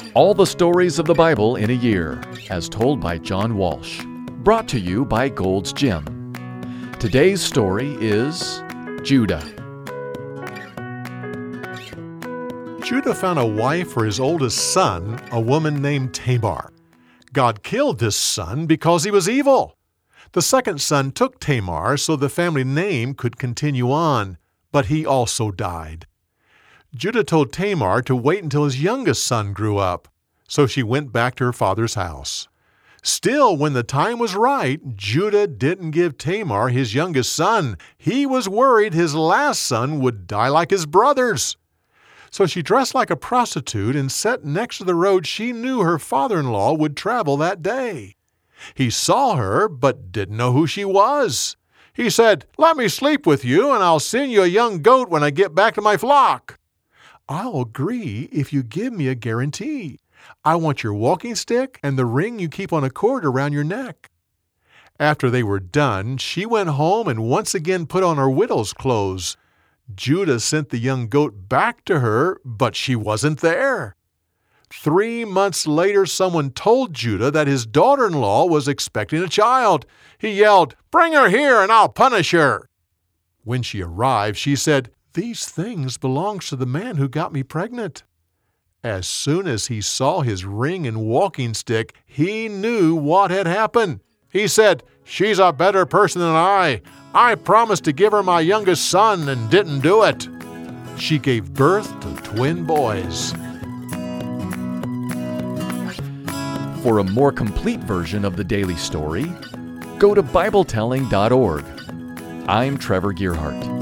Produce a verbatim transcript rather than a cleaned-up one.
All the stories of the Bible in a year, as told by John Walsh. Brought to you by Gold's Gym. Today's story is Judah. Judah found a wife for his oldest son, a woman named Tamar. God killed this son because he was evil. The second son took Tamar so the family name could continue on, but he also died. Judah told Tamar to wait until his youngest son grew up, so she went back to her father's house. Still, when the time was right, Judah didn't give Tamar his youngest son. He was worried his last son would die like his brothers. So she dressed like a prostitute and sat next to the road she knew her father-in-law would travel that day. He saw her, but didn't know who she was. He said, "Let me sleep with you, and I'll send you a young goat when I get back to my flock." "I'll agree if you give me a guarantee. I want your walking stick and the ring you keep on a cord around your neck." After they were done, she went home and once again put on her widow's clothes. Judah sent the young goat back to her, but she wasn't there. Three months later, someone told Judah that his daughter-in-law was expecting a child. He yelled, "Bring her here and I'll punish her." When she arrived, she said, "These things belong to the man who got me pregnant." As soon as he saw his ring and walking stick, he knew what had happened. He said, "She's a better person than I. I promised to give her my youngest son and didn't do it." She gave birth to twin boys. For a more complete version of the daily story, go to Bible telling dot org. I'm Trevor Gearhart.